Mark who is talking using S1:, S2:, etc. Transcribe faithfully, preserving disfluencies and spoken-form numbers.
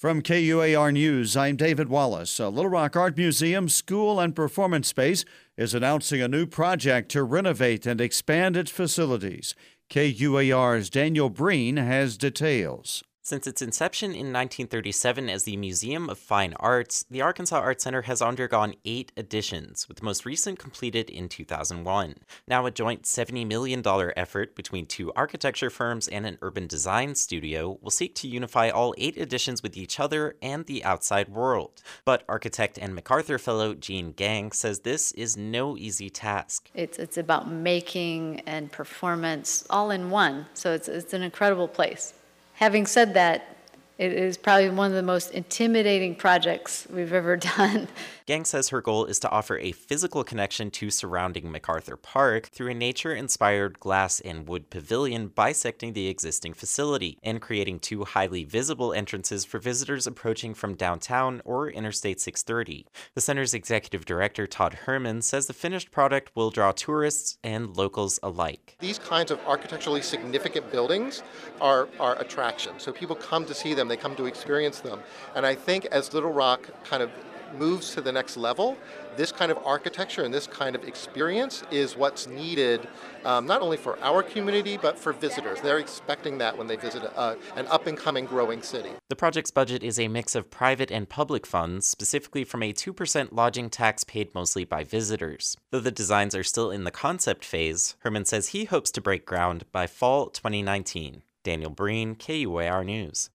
S1: From K U A R News, I'm David Wallace. A Little Rock Art Museum School and Performance Space is announcing a new project to renovate and expand its facilities. K U A R's Daniel Breen has details.
S2: Since its inception in nineteen thirty-seven as the Museum of Fine Arts, the Arkansas Art Center has undergone eight additions, with the most recent completed in two thousand one. Now a joint seventy million dollars effort between two architecture firms and an urban design studio will seek to unify all eight additions with each other and the outside world. But architect and MacArthur Fellow Jean Gang says this is no easy task.
S3: It's it's about making and performance all in one, so it's it's an incredible place. Having said that, it is probably one of the most intimidating projects we've ever done.
S2: Gang says her goal is to offer a physical connection to surrounding MacArthur Park through a nature-inspired glass and wood pavilion bisecting the existing facility and creating two highly visible entrances for visitors approaching from downtown or Interstate six thirty. The center's executive director, Todd Herman, says the finished product will draw tourists and locals alike.
S4: These kinds of architecturally significant buildings are, are attractions. So people come to see them, they come to experience them. And I think as Little Rock kind of moves to the next level, this kind of architecture and this kind of experience is what's needed um, not only for our community, but for visitors. They're expecting that when they visit a, an up-and-coming growing city.
S2: The project's budget is a mix of private and public funds, specifically from a two percent lodging tax paid mostly by visitors. Though the designs are still in the concept phase, Herman says he hopes to break ground by fall twenty nineteen. Daniel Breen, K U A R News.